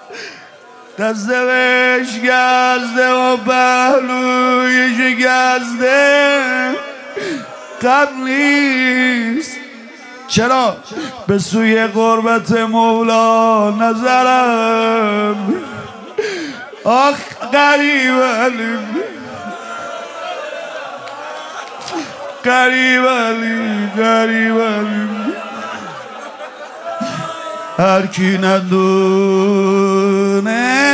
دست شکسته و پهلوی شکسته قبل نیست. چرا به سوی قربت مولا نظرم آخ غریب علی غریب علی غریب علی هر کی ندونه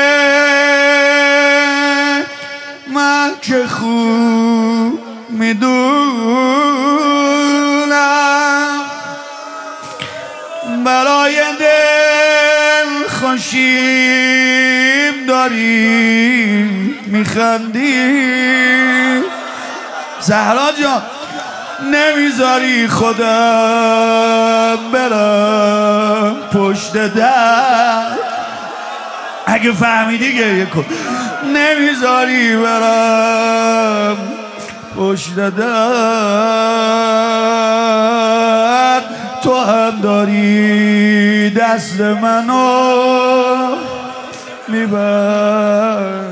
من که خوب میدونم برای دل خوشیم داری میخندی زهرا جان نمیذاری خودم برم پشت در اگه فهمیدی گریه کن نمیذاری برم پشت در تو هم داری دست منو میبر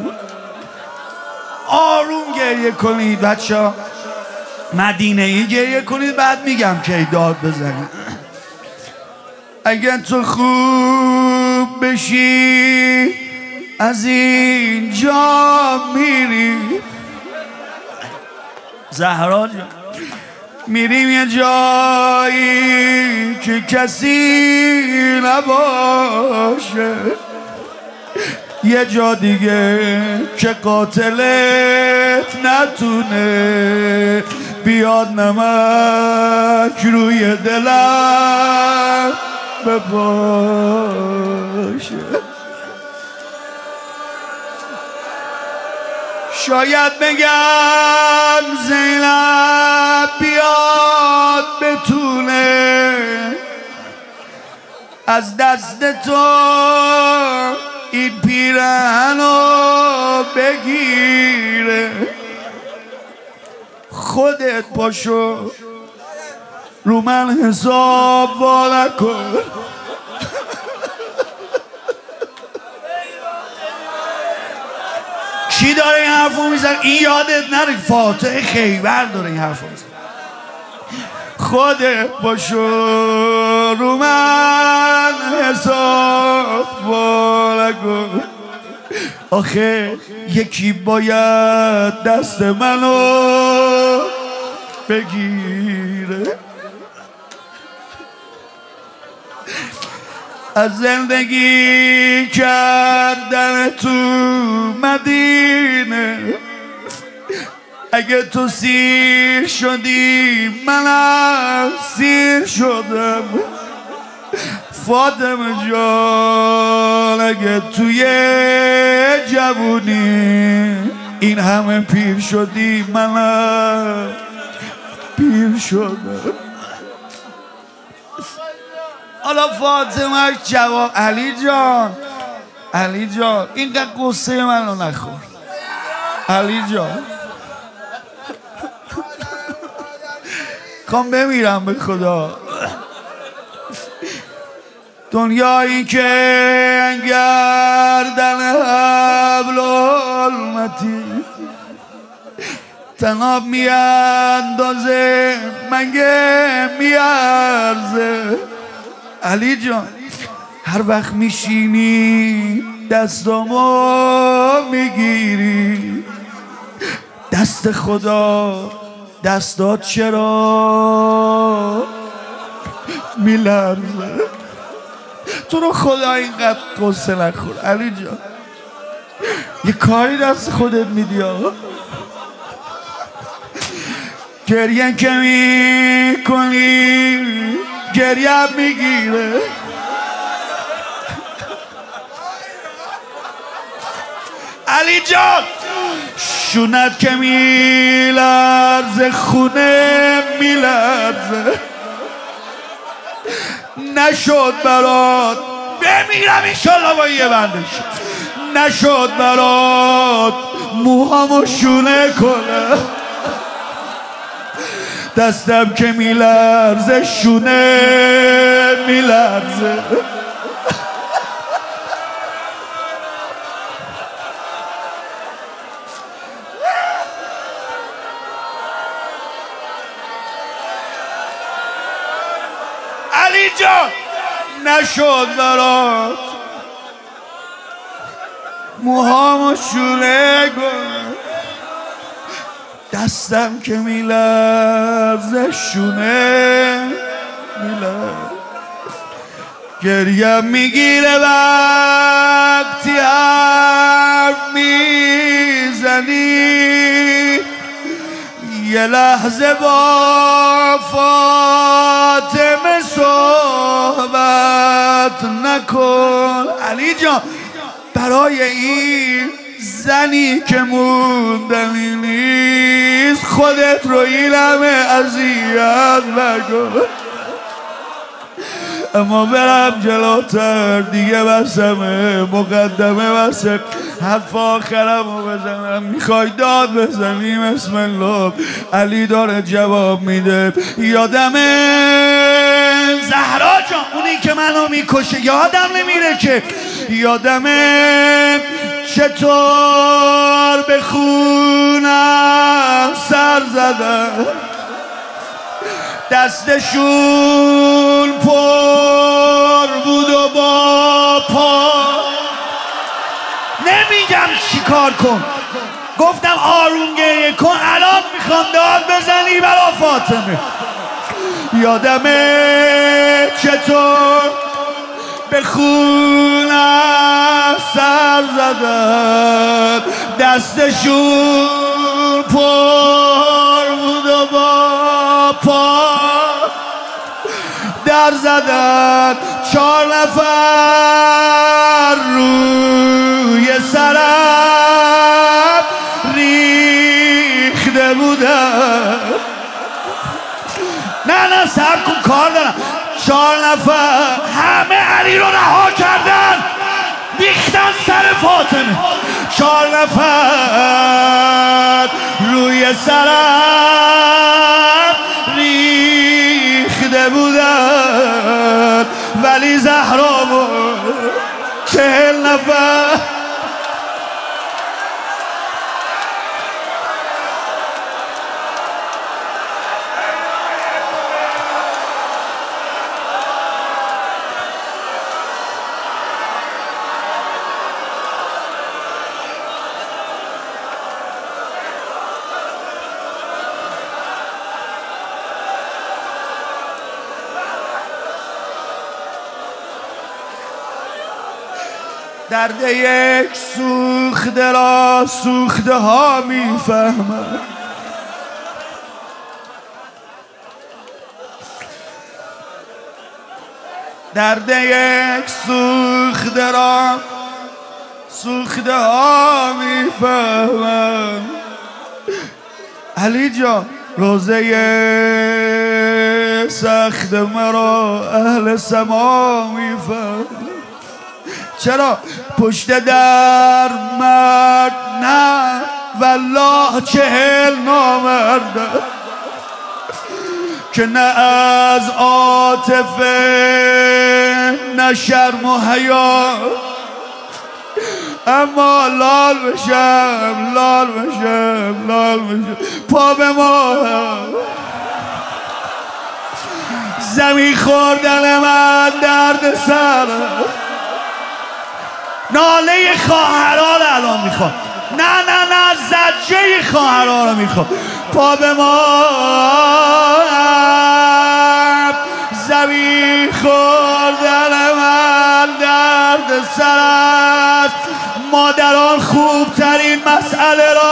آروم گریه کنید بچه ها مدینه ای گریه کنید بعد میگم که داد بزنید اگر تو خوب بشی از اینجا میری زهرا جان میریم یه جایی که کسی نباشه یه جا دیگه که قاتلت نتونه بیاد نمک روی دلم بپاشه شاید بگم زینب بیاد بتونه از دست تو این پیرهنو بگیره خودت پاشو رو من حساب وا نکن کی داره این حرفو میزن؟ این یادت نره فاتح خیبر داره این حرفو میزن خودت پاشو رو من حساب وا نکن آخه یکی باید دست منو بگیره از زندگی کردن تو مدینه اگه تو سیر شدی منم سیر شدم فاطمه جان اگه توی جوونی این همه پیر شدی منم پیر شدم حالا فاطمه جواب علی جان اینقدر قصه منو نخور علی جان خوام بمیرم به خدا دنیایی که گردن حبل المتین تناب میاندازه مگه میارزه علی جان هر وقت میشینی دستامو میگیری دست خدا دستات چرا میلرزه تو رو خدا اینقدر قصه نخور علی جان یه کاری دست خودت میدی گریه که میکنی گریه میگیره علی جان شونت که میلرزه خونه میلرزه نشد برات بمیرم اینشالله با یه بندش نشد برات موهامو شونه کنه دستم که میلرزه شونه میلرزه نشد برات موهامو شونه کنم، دستم که میلرزه شونه میلرزه، گریم میگیره وقتی حرف میزنی، یه لحظه با فاطمه صحبت نکن. علی جان برای این زنی که موندنی نیست خودت رو این همه اذیت نکن. اما برم جلوتر دیگه بسمه، مقدمه بسه، حرف آخرم رو بزنم. میخوای داد بزنیم اسم الله؟ علی داره جواب میده. یادمه زهرا جان اونی که منو میکشه یادم نمیره که، یادمه چطور به خونم سر زدم، دستشون پر بود و با پا. نمیگم چی کار کن، گفتم آروم گریه کن. الان میخوام داد بزنی برا فاطمه. یادمه چطور به خونم سر زدن، دستشون پر بود و با پا در زدن. 4 نفر روی سرم ریخته بودن. نه سر کن کار دارم. 4 نفر همه علی رو رها کردن ریختن سر فاطمه. 4 نفر روی سرم ریخته بودن، ولی زهرا بود 40 نفر. درد یک سوخته را سوخته ها میفهمن. درد یک سوخته را سوخته ها میفهمن. علی جان روزه سخت مرا اهل سما میفهمن. چرا پشت در مرد نه والله 40 نامرده که نه از عاطفه نه شرم و حیا، اما لال بشم پا به ما زمین خوردن من درد سر. ناله خواهرها رو الان میخوام، نه زجه خواهرها رو میخوام. پا به ما زمین خوردن من درد سر است. مادران خوبترین مسئله را